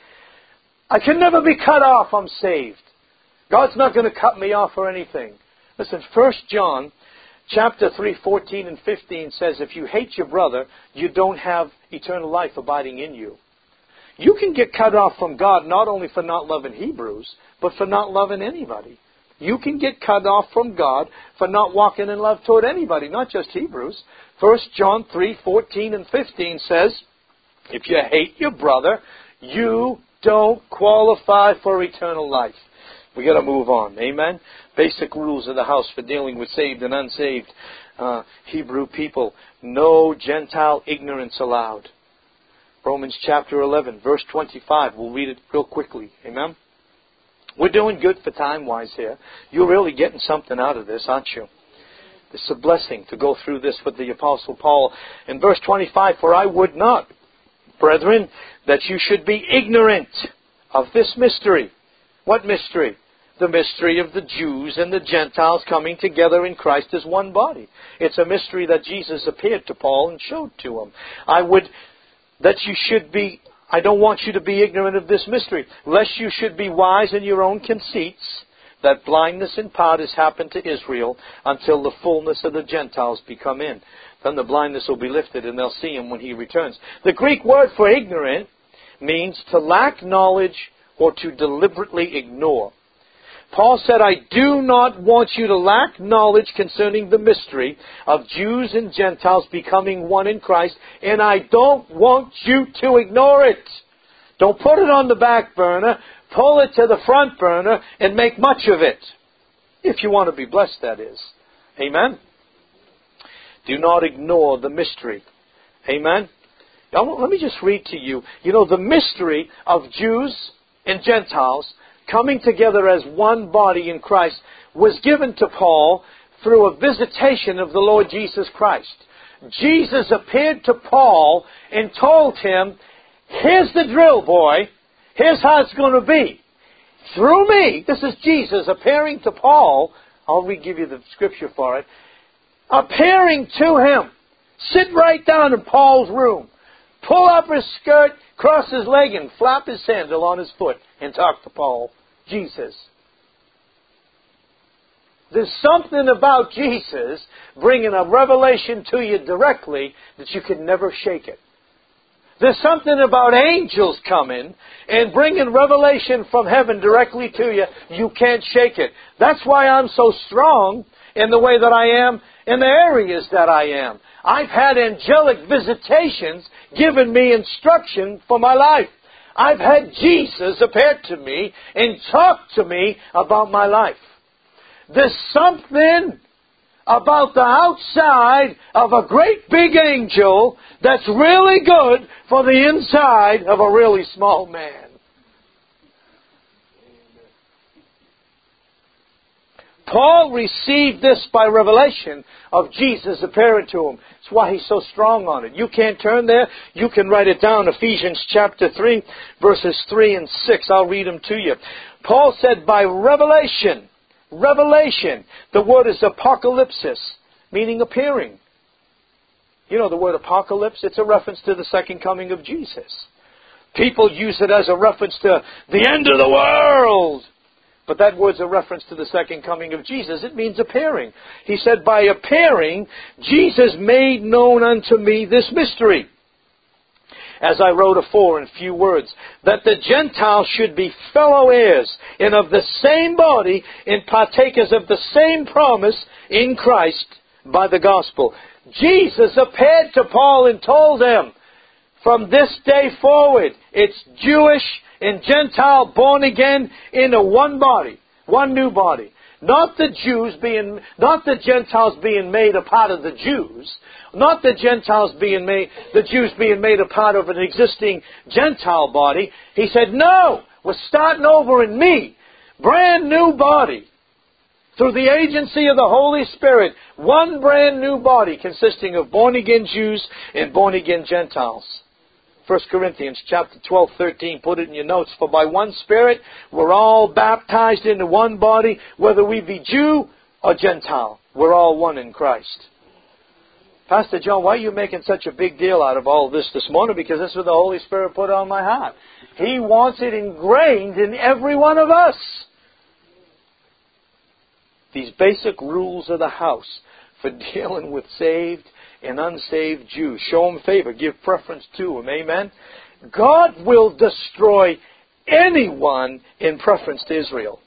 I can never be cut off, I'm saved. God's not going to cut me off or anything. Listen, First John chapter three, fourteen and fifteen says, if you hate your brother, you don't have eternal life abiding in you. You can get cut off from God not only for not loving Hebrews, but for not loving anybody. You can get cut off from God for not walking in love toward anybody, not just Hebrews. First John three, fourteen and fifteen says, if you hate your brother, you don't qualify for eternal life. We got to move on. Amen? Basic rules of the house for dealing with saved and unsaved uh, Hebrew people. No Gentile ignorance allowed. Romans chapter eleven, verse twenty-five. We'll read it real quickly. Amen? We're doing good for time-wise here. You're really getting something out of this, aren't you? It's a blessing to go through this with the Apostle Paul. In verse twenty-five, for I would not, brethren, that you should be ignorant of this mystery. What mystery? The mystery of the Jews and the Gentiles coming together in Christ as one body. It's a mystery that Jesus appeared to Paul and showed to him. I would that you should be, I don't want you to be ignorant of this mystery, lest you should be wise in your own conceits, that blindness in part has happened to Israel until the fullness of the Gentiles be come in. Then the blindness will be lifted and they'll see him when he returns. The Greek word for ignorant means to lack knowledge or to deliberately ignore. Paul said, I do not want you to lack knowledge concerning the mystery of Jews and Gentiles becoming one in Christ, and I don't want you to ignore it. Don't put it on the back burner. Pull it to the front burner and make much of it. If you want to be blessed, that is. Amen? Do not ignore the mystery. Amen? Now, let me just read to you. You know, the mystery of Jews and Gentiles coming together as one body in Christ was given to Paul through a visitation of the Lord Jesus Christ. Jesus appeared to Paul and told him, here's the drill, boy. Here's how it's going to be. Through me, this is Jesus appearing to Paul. I'll re-give you the scripture for it. Appearing to him. Sit right down in Paul's room. Pull up his skirt, cross his leg, and flap his sandal on his foot and talk to Paul. Jesus. There's something about Jesus bringing a revelation to you directly that you can never shake it. There's something about angels coming and bringing revelation from heaven directly to you. You can't shake it. That's why I'm so strong in the way that I am in the areas that I am. I've had angelic visitations giving me instruction for my life. I've had Jesus appear to me and talk to me about my life. There's something about the outside of a great big angel that's really good for the inside of a really small man. Paul received this by revelation of Jesus appearing to him. That's why he's so strong on it. You can't turn there. You can write it down. Ephesians chapter three, verses three and six. I'll read them to you. Paul said, by revelation, revelation. The word is apocalypsis, meaning appearing. You know the word apocalypse? It's a reference to the second coming of Jesus. People use it as a reference to the end of the world. But that word's a reference to the second coming of Jesus. It means appearing. He said, by appearing, Jesus made known unto me this mystery, as I wrote afore in few words, that the Gentiles should be fellow heirs and of the same body and partakers of the same promise in Christ by the gospel. Jesus appeared to Paul and told him, from this day forward, it's Jewish and Gentile born again into one body, one new body. Not the Jews being, not the Gentiles being made a part of the Jews, not the Gentiles being made, the Jews being made a part of an existing Gentile body. He said, no, we're starting over in me, brand new body. Through the agency of the Holy Spirit, one brand new body consisting of born-again Jews and born-again Gentiles. First Corinthians chapter twelve, thirteen, put it in your notes. For by one Spirit we're all baptized into one body, whether we be Jew or Gentile. We're all one in Christ. Pastor John, why are you making such a big deal out of all this this morning? Because this is what the Holy Spirit put on my heart. He wants it ingrained in every one of us. These basic rules of the house for dealing with saved and unsaved Jews. Show them favor. Give preference to them. Amen? God will destroy anyone in preference to Israel.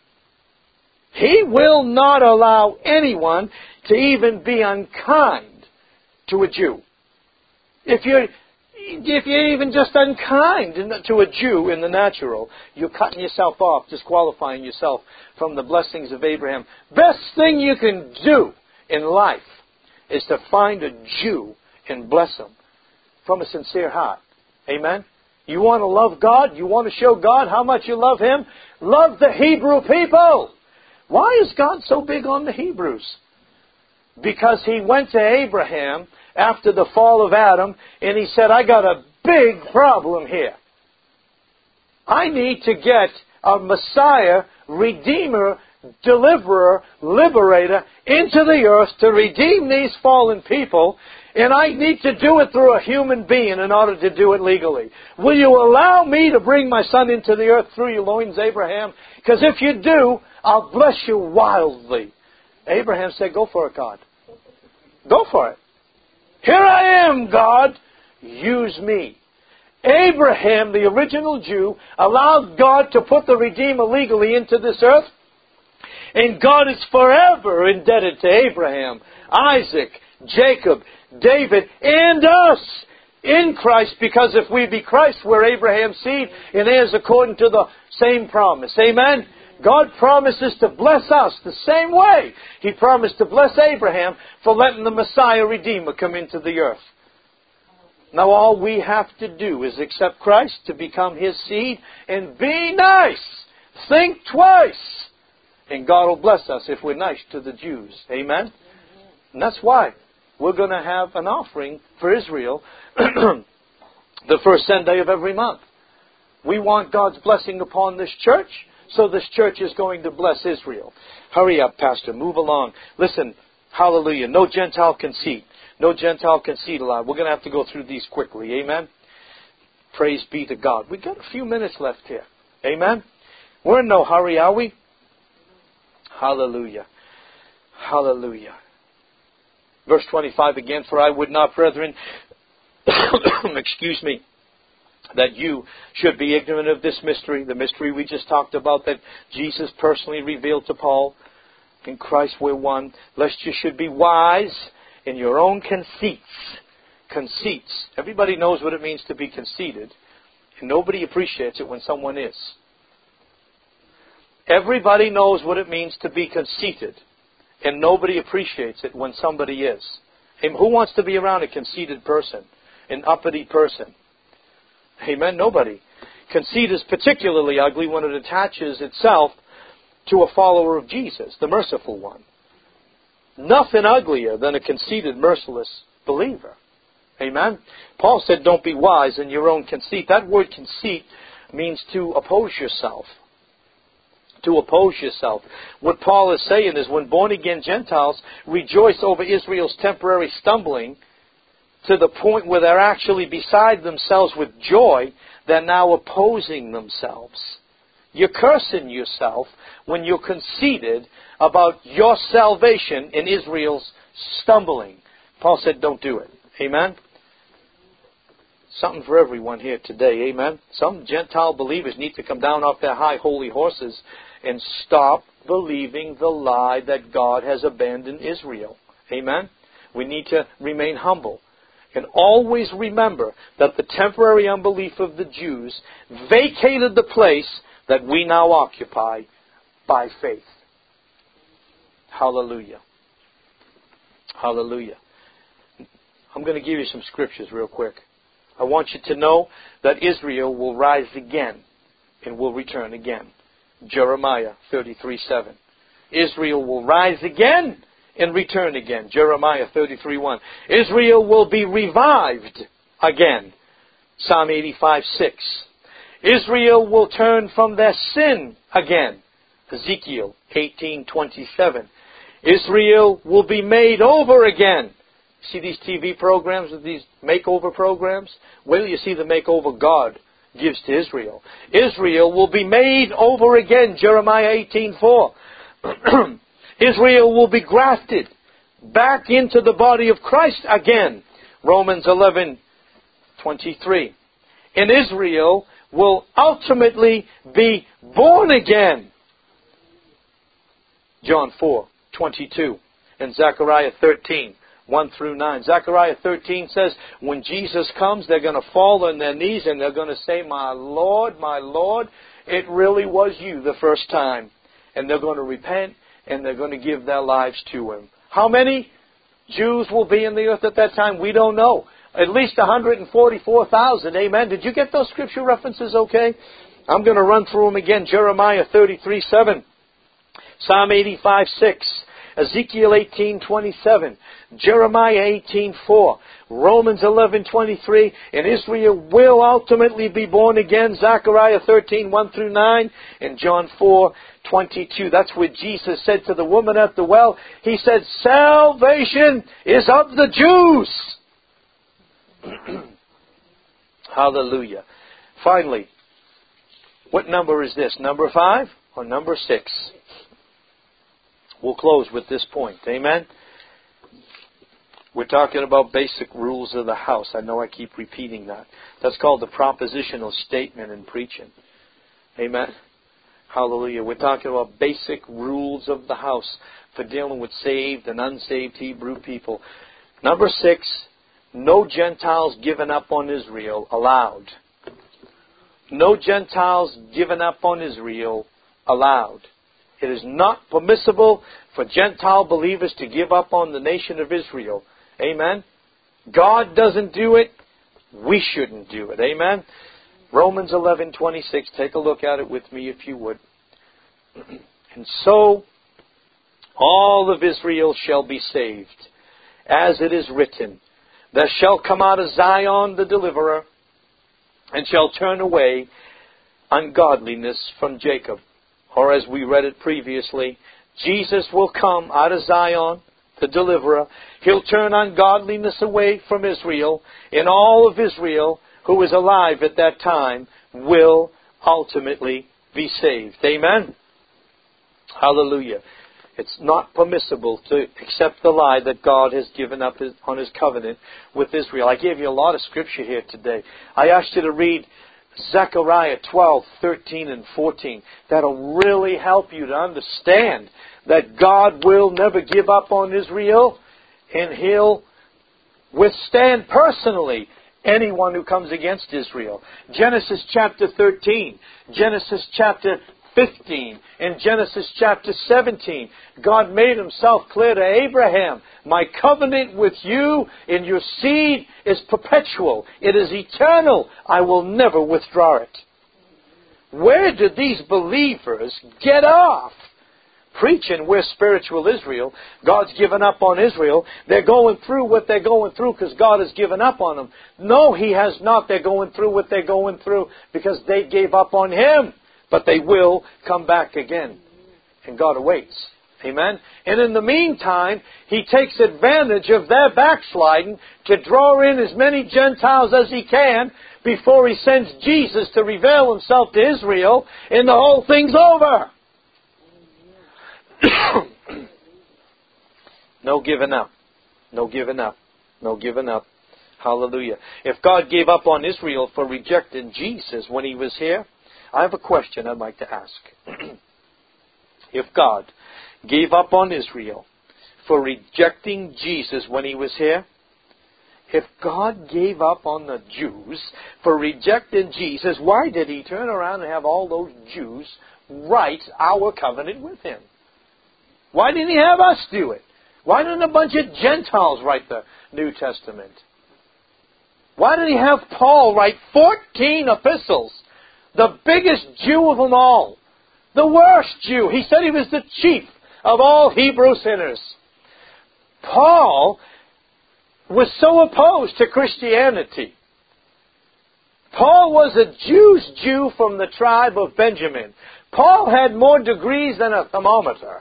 He will not allow anyone to even be unkind to a Jew. If you're, if you're even just unkind to a Jew in the natural, you're cutting yourself off, disqualifying yourself from the blessings of Abraham. Best thing you can do in life is to find a Jew and bless him from a sincere heart. Amen? You want to love God? You want to show God how much you love Him? Love the Hebrew people. Why is God so big on the Hebrews? Because He went to Abraham after the fall of Adam and He said, I got a big problem here. I need to get a Messiah, Redeemer, Deliverer, Liberator into the earth to redeem these fallen people, and I need to do it through a human being in order to do it legally. Will you allow me to bring my son into the earth through your loins, Abraham? Because if you do, I'll bless you wildly. Abraham said, go for it, God. Go for it. Here I am, God. Use me. Abraham, the original Jew, allowed God to put the Redeemer legally into this earth. And God is forever indebted to Abraham, Isaac, Jacob, David, and us in Christ. Because if we be Christ, we're Abraham's seed and heirs according to the same promise. Amen? God promises to bless us the same way He promised to bless Abraham for letting the Messiah Redeemer come into the earth. Now all we have to do is accept Christ to become His seed and be nice. Think twice. And God will bless us if we're nice to the Jews. Amen? And that's why we're going to have an offering for Israel the first Sunday of every month. We want God's blessing upon this church, so this church is going to bless Israel. Hurry up, Pastor. Move along. Listen, hallelujah. No Gentile conceit. No Gentile conceit allowed. We're going to have to go through these quickly. Amen? Praise be to God. We've got a few minutes left here. Amen? We're in no hurry, are we? Hallelujah. Hallelujah. Verse twenty-five again, for I would not, brethren, excuse me, that you should be ignorant of this mystery, the mystery we just talked about that Jesus personally revealed to Paul. In Christ we're one, lest you should be wise in your own conceits. Conceits. Everybody knows what it means to be conceited, and nobody appreciates it when someone is. Everybody knows what it means to be conceited, and nobody appreciates it when somebody is. And who wants to be around a conceited person, an uppity person? Amen? Nobody. Conceit is particularly ugly when it attaches itself to a follower of Jesus, the merciful one. Nothing uglier than a conceited, merciless believer. Amen? Paul said, don't be wise in your own conceit. That word conceit means to oppose yourself. To oppose yourself. What Paul is saying is when born-again Gentiles rejoice over Israel's temporary stumbling to the point where they're actually beside themselves with joy, they're now opposing themselves. You're cursing yourself when you're conceited about your salvation in Israel's stumbling. Paul said, don't do it. Amen? Something for everyone here today. Amen. Some Gentile believers need to come down off their high holy horses and stop believing the lie that God has abandoned Israel. Amen. We need to remain humble. And always remember that the temporary unbelief of the Jews vacated the place that we now occupy by faith. Hallelujah. Hallelujah. I'm going to give you some scriptures real quick. I want you to know that Israel will rise again and will return again. Jeremiah thirty-three seven. Israel will rise again and return again. Jeremiah thirty-three one. Israel will be revived again. Psalm eighty-five six. Israel will turn from their sin again. Ezekiel eighteen twenty-seven. Israel will be made over again. See these T V programs with these makeover programs? Where do you see the makeover God gives to Israel? Israel will be made over again. Jeremiah eighteen four. Israel will be grafted back into the body of Christ again. Romans eleven twenty-three. And Israel will ultimately be born again. John four twenty-two. And Zechariah thirteen one through nine. Zechariah thirteen says, when Jesus comes, they're going to fall on their knees and they're going to say, my Lord, my Lord, it really was you the first time. And they're going to repent and they're going to give their lives to Him. How many Jews will be in the earth at that time? We don't know. At least one hundred forty-four thousand. Amen. Did you get those scripture references okay? I'm going to run through them again. Jeremiah thirty-three seven. Psalm eighty-five six. Ezekiel eighteen twenty-seven. Jeremiah eighteen four. Romans eleven twenty-three. And Israel will ultimately be born again. Zechariah thirteen one through nine. And John four twenty-two. That's what Jesus said to the woman at the well. He said, salvation is of the Jews. Hallelujah. Finally, what number is this? Number five or number six? We'll close with this point. Amen? We're talking about basic rules of the house. I know I keep repeating that. That's called the propositional statement in preaching. Amen? Hallelujah. We're talking about basic rules of the house for dealing with saved and unsaved Hebrew people. Number six, no Gentiles given up on Israel allowed. No Gentiles given up on Israel allowed. It is not permissible for Gentile believers to give up on the nation of Israel. Amen? God doesn't do it. We shouldn't do it. Amen? Romans eleven twenty-six. Take a look at it with me if you would. And so all of Israel shall be saved, as it is written, there shall come out of Zion the deliverer, and shall turn away ungodliness from Jacob. Or as we read it previously, Jesus will come out of Zion, the deliverer. He'll turn ungodliness away from Israel, and all of Israel who is alive at that time will ultimately be saved. Amen? Hallelujah. It's not permissible to accept the lie that God has given up his, on His covenant with Israel. I gave you a lot of scripture here today. I asked you to read Zechariah twelve, thirteen, and fourteen. That'll really help you to understand that God will never give up on Israel, and He'll withstand personally anyone who comes against Israel. Genesis chapter thirteen, Genesis chapter fifteen, in Genesis chapter seventeen, God made Himself clear to Abraham. My covenant with you and your seed is perpetual. It is eternal. I will never withdraw it. Where did these believers get off? Preaching we're spiritual Israel. God's given up on Israel. They're going through what they're going through because God has given up on them. No, He has not. They're going through what they're going through because they gave up on Him. But they will come back again. And God awaits. Amen? And in the meantime, He takes advantage of their backsliding to draw in as many Gentiles as He can before He sends Jesus to reveal Himself to Israel, and the whole thing's over. No giving up. No giving up. No giving up. Hallelujah. If God gave up on Israel for rejecting Jesus when He was here, I have a question I'd like to ask. If God gave up on Israel for rejecting Jesus when He was here, if God gave up on the Jews for rejecting Jesus, why did He turn around and have all those Jews write our covenant with Him? Why didn't He have us do it? Why didn't a bunch of Gentiles write the New Testament? Why did He have Paul write fourteen epistles? The biggest Jew of them all. The worst Jew. He said he was the chief of all Hebrew sinners. Paul was so opposed to Christianity. Paul was a Jew's Jew from the tribe of Benjamin. Paul had more degrees than a thermometer.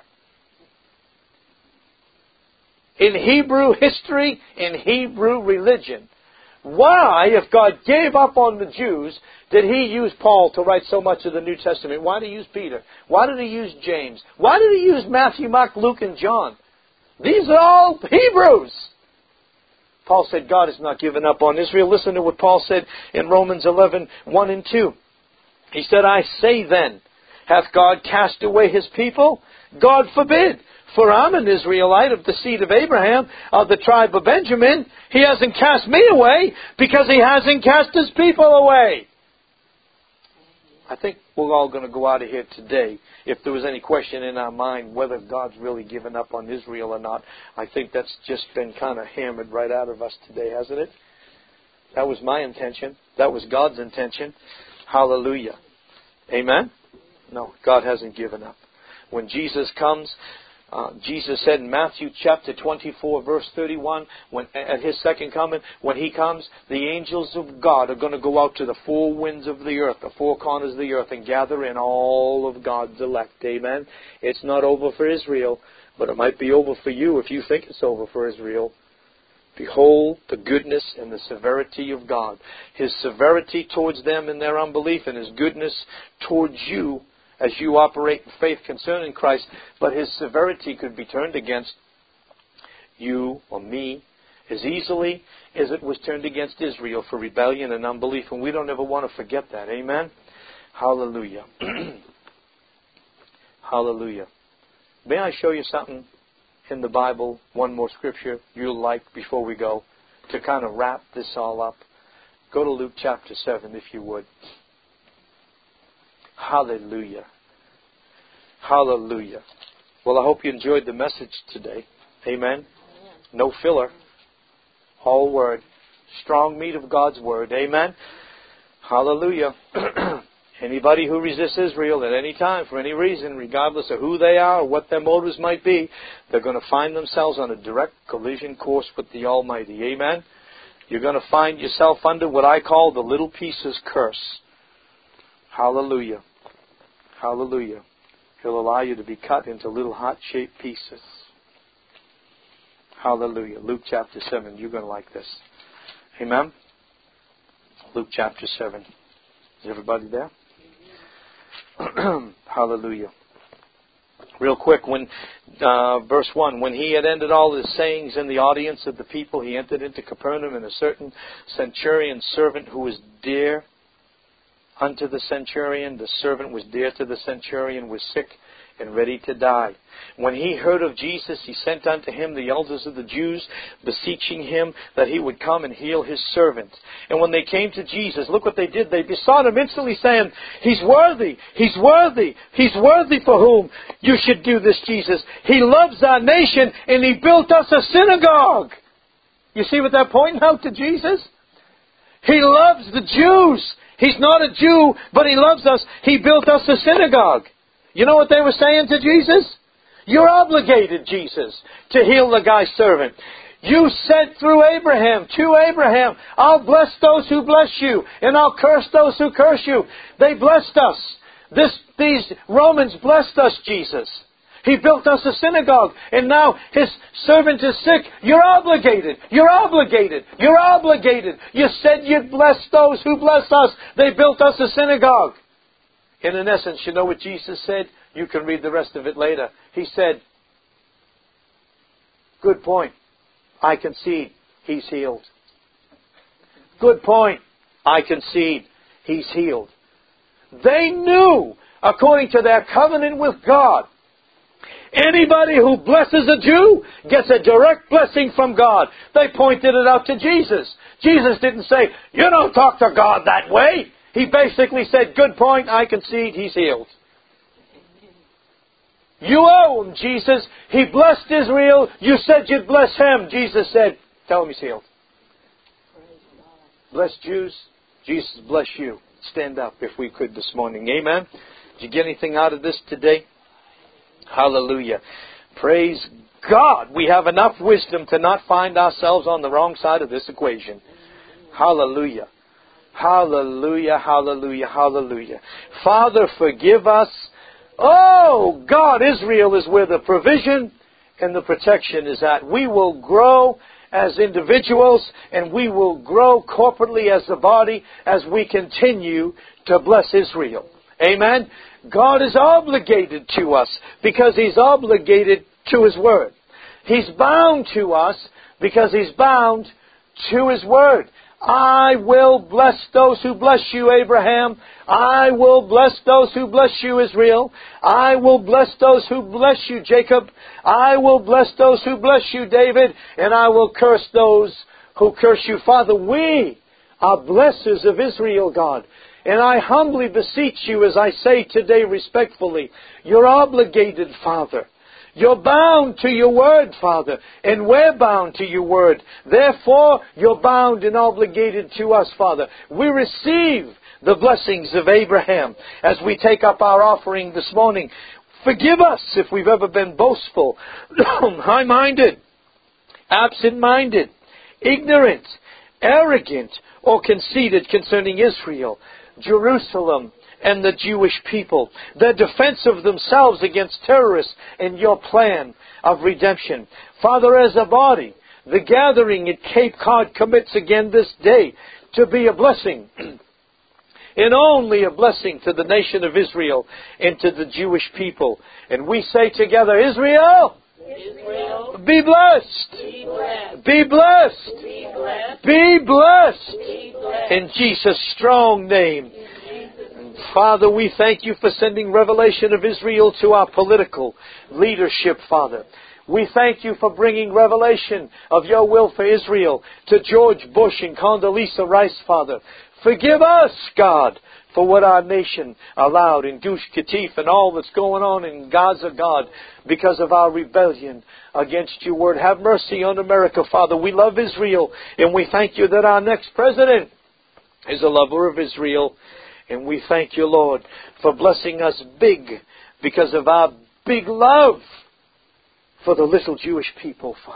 In Hebrew history, in Hebrew religion. Why, if God gave up on the Jews, did He use Paul to write so much of the New Testament? Why did He use Peter? Why did He use James? Why did He use Matthew, Mark, Luke, and John? These are all Hebrews. Paul said God has not given up on Israel. Listen to what Paul said in Romans eleven, one and two. He said, I say then, hath God cast away His people? God forbid. For I'm an Israelite of the seed of Abraham, of the tribe of Benjamin. He hasn't cast me away because He hasn't cast His people away. I think we're all going to go out of here today. If there was any question in our mind whether God's really given up on Israel or not, I think that's just been kind of hammered right out of us today, hasn't it? That was my intention. That was God's intention. Hallelujah. Amen? No, God hasn't given up. When Jesus comes, Uh, Jesus said in Matthew chapter twenty-four, verse thirty-one, when, at His second coming, when He comes, the angels of God are going to go out to the four winds of the earth, the four corners of the earth, and gather in all of God's elect. Amen? It's not over for Israel, but it might be over for you if you think it's over for Israel. Behold the goodness and the severity of God. His severity towards them in their unbelief, and His goodness towards you as you operate in faith concerning Christ, but His severity could be turned against you or me as easily as it was turned against Israel for rebellion and unbelief, and we don't ever want to forget that. Amen? Hallelujah. Hallelujah. May I show you something in the Bible, one more scripture you'll like before we go, to kind of wrap this all up? Go to Luke chapter seven, if you would. Hallelujah. Hallelujah. Well, I hope you enjoyed the message today. Amen. No filler. All word. Strong meat of God's word. Amen. Hallelujah. Anybody who resists Israel at any time, for any reason, regardless of who they are or what their motives might be, they're going to find themselves on a direct collision course with the Almighty. Amen. You're going to find yourself under what I call the little pieces curse. Hallelujah. Hallelujah. He'll allow you to be cut into little heart-shaped pieces. Hallelujah. Luke chapter seven. You're going to like this. Amen? Luke chapter seven. Is everybody there? Hallelujah. Real quick, when uh, verse one, when He had ended all His sayings in the audience of the people, He entered into Capernaum, and a certain centurion servant who was dear unto the centurion, the servant was dear to the centurion, was sick and ready to die. When he heard of Jesus, he sent unto him the elders of the Jews, beseeching him that he would come and heal his servant. And when they came to Jesus, look what they did. They besought Him instantly, saying, He's worthy, He's worthy, He's worthy for whom you should do this, Jesus. He loves our nation, and He built us a synagogue. You see what they're pointing out to Jesus? He loves the Jews. He's not a Jew, but He loves us. He built us a synagogue. You know what they were saying to Jesus? You're obligated, Jesus, to heal the guy's servant. You said through Abraham, to Abraham, I'll bless those who bless you, and I'll curse those who curse you. They blessed us. This, these Romans blessed us, Jesus. He built us a synagogue, and now His servant is sick. You're obligated. You're obligated. You're obligated. You said you'd bless those who bless us. They built us a synagogue. And in essence, you know what Jesus said? You can read the rest of it later. He said, good point. I concede. He's healed. Good point. I concede. He's healed. They knew, according to their covenant with God, anybody who blesses a Jew gets a direct blessing from God. They pointed it out to Jesus. Jesus didn't say, you don't talk to God that way. He basically said, good point, I concede, he's healed. You owe him, Jesus. He blessed Israel. You said you'd bless him. Jesus said, tell him he's healed. Bless Jews. Jesus bless you. Stand up if we could this morning. Amen. Did you get anything out of this today? Hallelujah. Praise God. We have enough wisdom to not find ourselves on the wrong side of this equation. Hallelujah. Hallelujah, hallelujah, hallelujah. Father, forgive us. Oh, God, Israel is where the provision and the protection is at. We will grow as individuals and we will grow corporately as the body as we continue to bless Israel. Amen. God is obligated to us because He's obligated to His Word. He's bound to us because He's bound to His Word. I will bless those who bless you, Abraham. I will bless those who bless you, Israel. I will bless those who bless you, Jacob. I will bless those who bless you, David. And I will curse those who curse you. Father, we are blessers of Israel, God. And I humbly beseech you, as I say today respectfully, you're obligated, Father. You're bound to your word, Father, and we're bound to your word. Therefore, you're bound and obligated to us, Father. We receive the blessings of Abraham as we take up our offering this morning. Forgive us if we've ever been boastful, high-minded, absent-minded, ignorant, arrogant, or conceited concerning Israel, Jerusalem, and the Jewish people, their defense of themselves against terrorists and your plan of redemption. Father, as a body, the gathering at Cape Cod commits again this day to be a blessing, and only a blessing to the nation of Israel and to the Jewish people. And we say together, Israel, Israel, be blessed. be blessed. Be blessed. Be blessed. Be blessed. Be blessed. In Jesus' strong name. Father, we thank you for sending revelation of Israel to our political leadership, Father. We thank you for bringing revelation of your will for Israel to George Bush and Condoleezza Rice, Father. Forgive us, God, for what our nation allowed in Gush Katif and all that's going on in Gaza, God, because of our rebellion against your word. Have mercy on America, Father. We love Israel, and we thank you that our next president is a lover of Israel. And we thank you, Lord, for blessing us big because of our big love for the little Jewish people, Father.